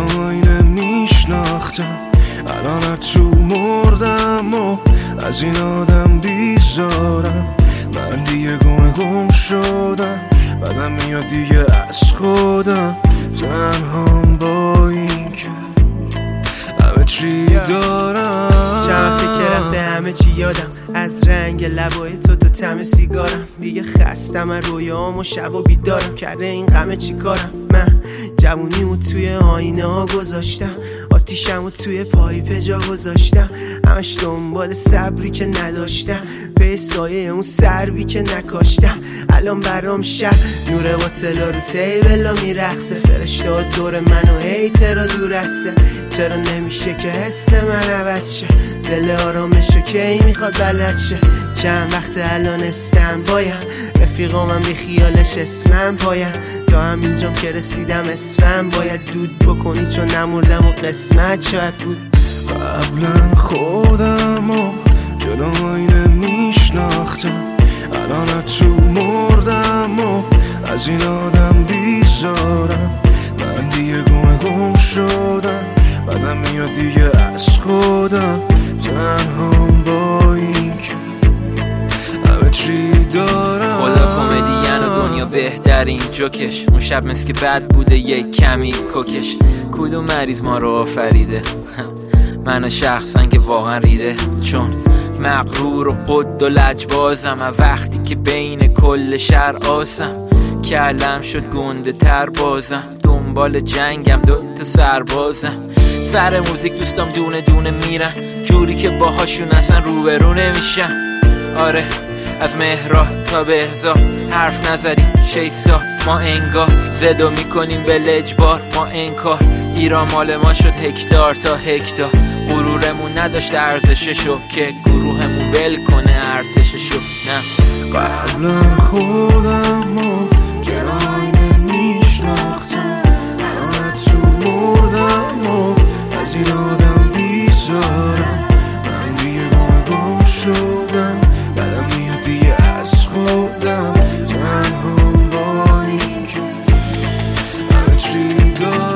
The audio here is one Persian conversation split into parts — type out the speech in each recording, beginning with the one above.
آینه میشناختم، الان تو مردم و از این آدم بیزارم. من دیگه گم شدم، بعدم میاد دیگه از خودم. تنهام با این که همه چی دارم. چند وقتی که رفته همه چی یادم، از رنگ لبای تو تا طعم سیگارم. دیگه خستم از رویام و شب و بیدارم. کرده این غمه چی کارم؟ من جوونیمو توی آینه ها گذاشتم، آتیشمو توی پایپ جا گذاشتم. همش دنبال صبری که نداشتم، به سایه اون سروی که نکاشتم. الان برام شب نور باطلا رو تیبلا میرقصه، فرشته‌ها دور منو هیترا دور هسته. چرا نمیشه که حس من عوض شه؟ دل آرامشو کی میخواد بلد شه؟ چند وقت الان استم بایم، رفیقامم بی خیالش اسمم پایم. تا همینجام که رسیدم اسمم باید دود بکنی، چون نمردم و قسمت شاید بود. قبلا خودم و جلو آینه میشناختم، الان تو مردم و از این آدم بیزارم. من دیگه گم شدم، بعدم میاد دیگه از خودم. تنهام با این که همه چی دارم. خدا کمدین و دنیا بهترین جوکش. اون شب مثل که بد بوده یک کمی کوکش. کدوم مریض ما رو آفریده؟ منو شخصا که واقعا ریده، چون مغرور و قد و لجبازم. وقتی که بین کل شهر آسم، کلم شد گنده تر بازم. دنبال جنگم دوتا سربازم. سر موزیک دوستام دونه دونه میرن، جوری که باهاشون اصلا روبرو نمیشن. آره از مهراد تا بهزاد حرف نزدیم 6 سال ما انگار. زدو میکنیم به لجبار ما انکار. ایران مال ما شد هکتار تا هکتار. غرورمون نداشت ارزششو که گروهمون ول کنه ارتششو. نه قبلا خودم و جراینه میشناختم، الان تو مردم و از این آدم بیزارم. من دیگه گم شدم، بعدم میاد دیگه از خودم. تنهام با این که همه چی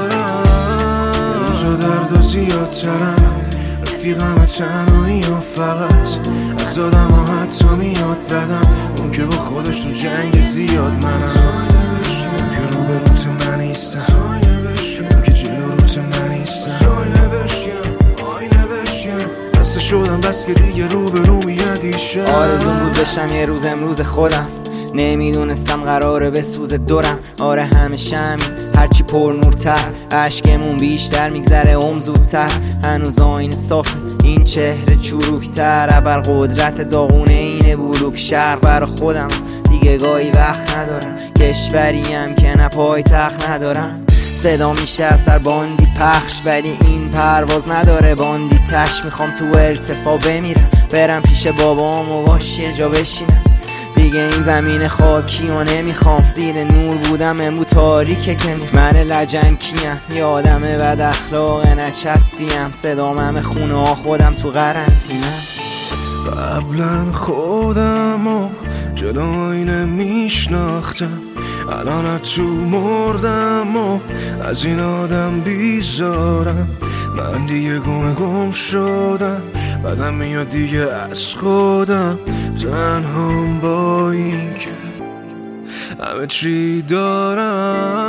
دارم. روزا درد و زیادترم، رفیقم تنهایی و فقط از آدم ها حتی میاد بدم. اون که با خودش تو جنگ زیاد منم، اون که رو به روت من نیستم، اون که جلو روت من نیستم. بسته شدم بس که دیگه رو به رو میادیشه. آرزون بود بشم یه روز امروز خودم، نمیدونستم قراره به سوز دورم. آره همیشه همین، هرچی پر نورتر عشقمون بیشتر میگذره زودتر. هنوز آینه صافه این چهره چروکتر، ابر قدرت داغونه اینه بلوک شهر. برا خودم دیگه گاهی وقت ندارم، کشوریم که نه پای تخت ندارم. صدا میشه اثر باندی پخش، ولی این پرواز نداره باندی تش. میخوام تو ارتفاع بمیرم، برم پیش بابام و باش یه جا بشینم. دیگه این زمین خاکی و نمیخوام، زیر نور بودم امرو تاریکه که من لجنکیم. یه آدم بد اخلاق نچسبیم، صدام همه خونه ها خودم تو قرنطینه. قبلا خودم و جلو آینه میشناختم، الان تو مردم و از این آدم بیزارم. من دیگه گم شدم، بعدم میاد دیگه از خودم. تنهام با این که همه چی دارم.